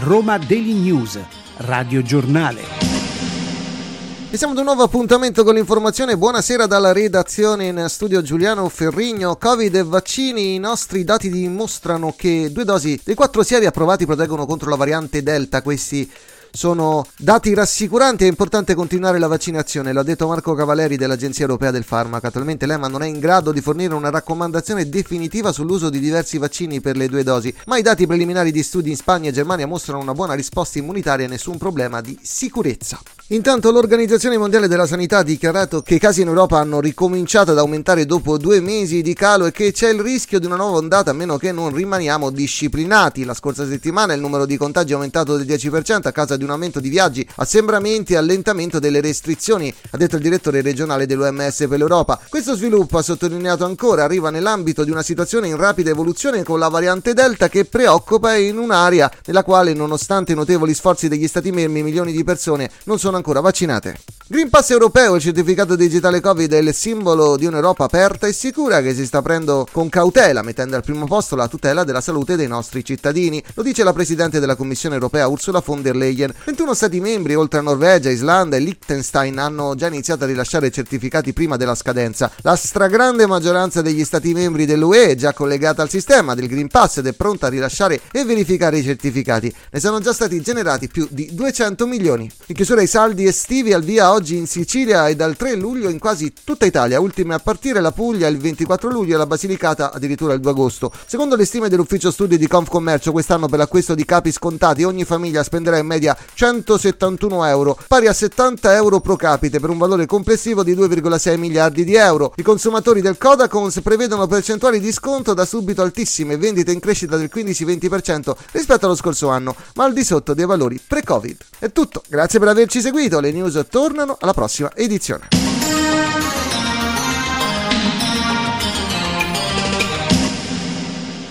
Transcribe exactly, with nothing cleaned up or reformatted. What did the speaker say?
Roma Daily News, Radio Giornale. E siamo ad un nuovo appuntamento con l'informazione. Buonasera dalla redazione, in studio Giuliano Ferrigno. Covid e vaccini, i nostri dati dimostrano che due dosi dei quattro sievi approvati proteggono contro la variante Delta. Questi sono dati rassicuranti, è importante continuare la vaccinazione, lo ha detto Marco Cavaleri dell'Agenzia Europea del Farmaco. Attualmente l'E M A non è in grado di fornire una raccomandazione definitiva sull'uso di diversi vaccini per le due dosi, ma i dati preliminari di studi in Spagna e Germania mostrano una buona risposta immunitaria e nessun problema di sicurezza. Intanto l'Organizzazione Mondiale della Sanità ha dichiarato che i casi in Europa hanno ricominciato ad aumentare dopo due mesi di calo e che c'è il rischio di una nuova ondata a meno che non rimaniamo disciplinati. La scorsa settimana il numero di contagi è aumentato del dieci per cento a causa di un aumento di viaggi, assembramenti e allentamento delle restrizioni, ha detto il direttore regionale dell'O M S per l'Europa. Questo sviluppo, ha sottolineato ancora, arriva nell'ambito di una situazione in rapida evoluzione con la variante Delta che preoccupa in un'area nella quale, nonostante i notevoli sforzi degli Stati membri, milioni di persone non sono ancora vaccinate. Green Pass europeo, il certificato digitale Covid, è il simbolo di un'Europa aperta e sicura che si sta prendendo con cautela, mettendo al primo posto la tutela della salute dei nostri cittadini. Lo dice la Presidente della Commissione europea Ursula von der Leyen. ventuno Stati membri, oltre a Norvegia, Islanda e Liechtenstein, hanno già iniziato a rilasciare certificati prima della scadenza. La stragrande maggioranza degli Stati membri dell'U E è già collegata al sistema del Green Pass ed è pronta a rilasciare e verificare i certificati. Ne sono già stati generati più di duecento milioni. In chiusura i saldi estivi, al via oggi in Sicilia e dal tre luglio in quasi tutta Italia, ultime a partire la Puglia il ventiquattro luglio e la Basilicata addirittura il due agosto. Secondo le stime dell'ufficio studi di Confcommercio, quest'anno per l'acquisto di capi scontati ogni famiglia spenderà in media centosettantuno euro, pari a settanta euro pro capite, per un valore complessivo di due virgola sei miliardi di euro. I consumatori del Codacons prevedono percentuali di sconto da subito altissime, vendite in crescita del quindici venti per cento rispetto allo scorso anno, ma al di sotto dei valori pre-Covid. È tutto, grazie per averci seguito, le news tornano alla prossima edizione.